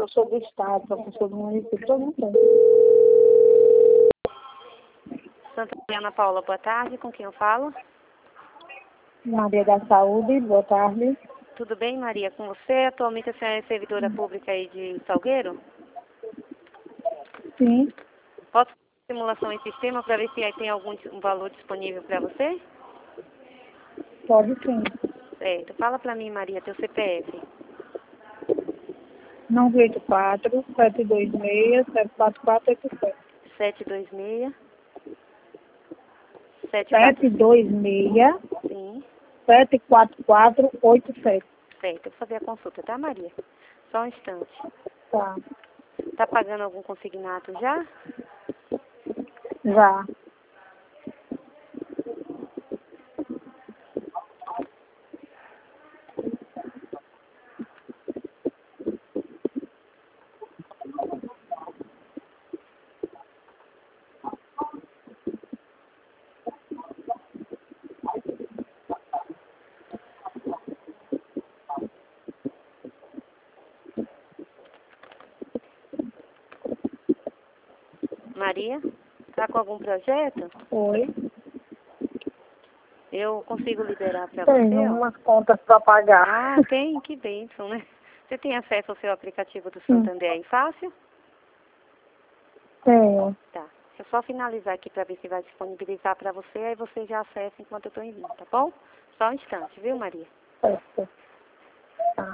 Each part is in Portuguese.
professor do estado, professor do município, todo mundo tem. Santa Ana Paula, boa tarde. Com quem eu falo? Maria da Saúde, boa tarde. Tudo bem, Maria? Com você? Atualmente a senhora é servidora pública aí de Salgueiro? Sim, Posso fazer simulação em sistema para ver se aí tem algum valor disponível para você? pode sim. Certo. Fala para mim, Maria, teu CPF. 984-726-74487. 726 726 Sim. 74487. Certo. Eu vou fazer a consulta, tá, Maria? Só um instante. Tá, Tá pagando algum consignato já? já. Maria? Tá com algum projeto? Oi. Eu consigo liberar para Tem você? Ó. umas contas para pagar. Ah, tem? Que bênção, né? Você tem acesso ao seu aplicativo do Sim, Santander aí fácil? tenho. Tá. Deixa eu só finalizar aqui para ver se vai disponibilizar para você, aí você já acessa enquanto eu estou enviando, tá bom? Só um instante, viu, Maria? Certo. Tá.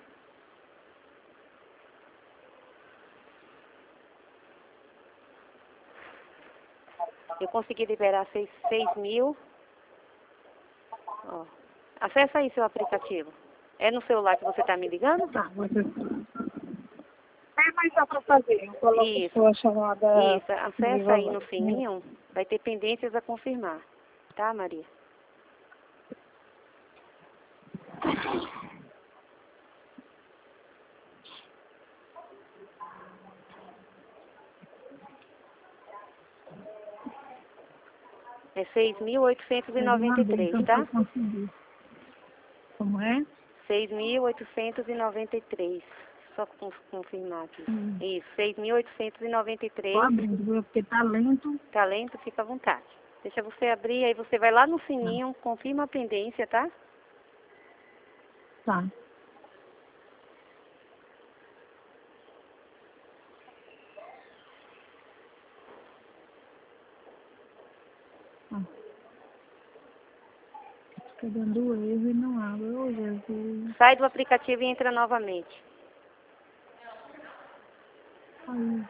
Eu consegui liberar 6.000. Ó. Acessa aí seu aplicativo. É no celular que você está me ligando? Tá, você... mas dá para fazer. Eu coloco Isso. sua chamada Isso. Acessa aí no sininho. Vai ter pendências a confirmar. Tá, Maria? É 6.893, tá? Como é? 6.893. Só confirmar aqui. Isso, 6.893. Tô abrindo, viu? Porque tá lento. Talento, fica à vontade. Deixa você abrir, aí você vai lá no sininho, confirma a pendência, tá? Tá. Fica dando erro e não abre. Ô, Jesus. Sai do aplicativo e entra novamente. Ai.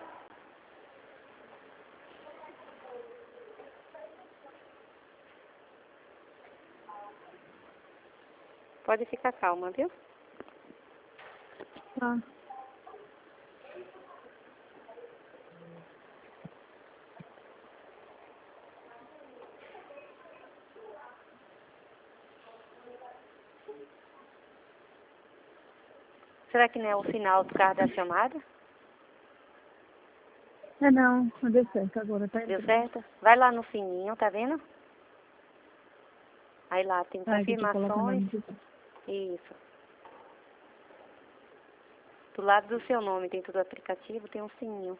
Pode ficar calma, viu? Tá. Será que não é o final do carro da chamada? É não deu certo agora, tá Deu entrando. certo? Vai lá no sininho, tá vendo? Aí lá tem Ai, que eu tô colocando a confirmações. música. Isso. Do lado do seu nome dentro do aplicativo tem um sininho.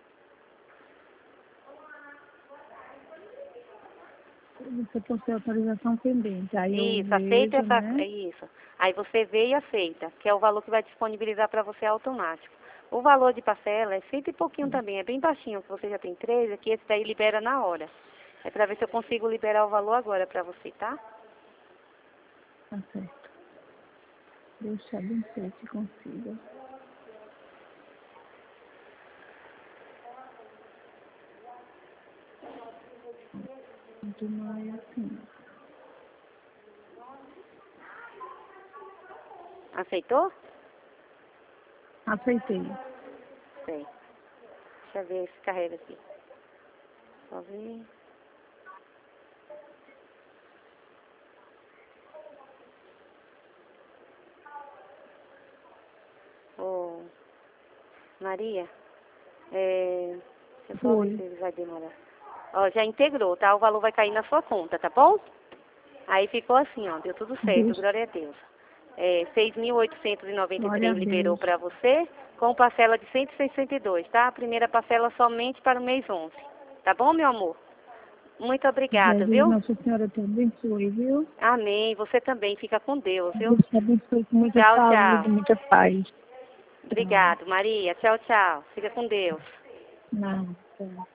Você possui autorização pendente. Aí eu Isso, aceita vejo, essa. né? Isso. Aí você vê e aceita, que é o valor que vai disponibilizar para você automático. O valor de parcela é cento e pouquinho também, é bem baixinho, que você já tem 3, aqui esse daí libera na hora. É para ver se eu consigo liberar o valor agora para você, tá? Tá certo. Deus te abençoe que consiga. Continuar assim. Aceitou? Aceitei. Sei. Deixa eu ver se carrega aqui. Só ver. Ô, Maria, deixa eu só ver Foi. se ele vai demorar. Ó, já integrou, tá? O valor vai cair na sua conta, tá bom? Aí ficou assim, ó, deu tudo certo, Deus, glória a Deus. Glória a 6.893 liberou Deus. para você, com parcela de 162, tá? A primeira parcela somente para o mês 11. Tá bom, meu amor? Muito obrigada, Jesus, viu? Nossa Senhora te abençoe, viu? Amém. Você também. Fica com Deus, viu? Deus te abençoe com muita Tchau, saúde, tchau. muita paz. Tchau. Obrigado, Maria. Tchau, tchau. Fica com Deus. Não, tchau.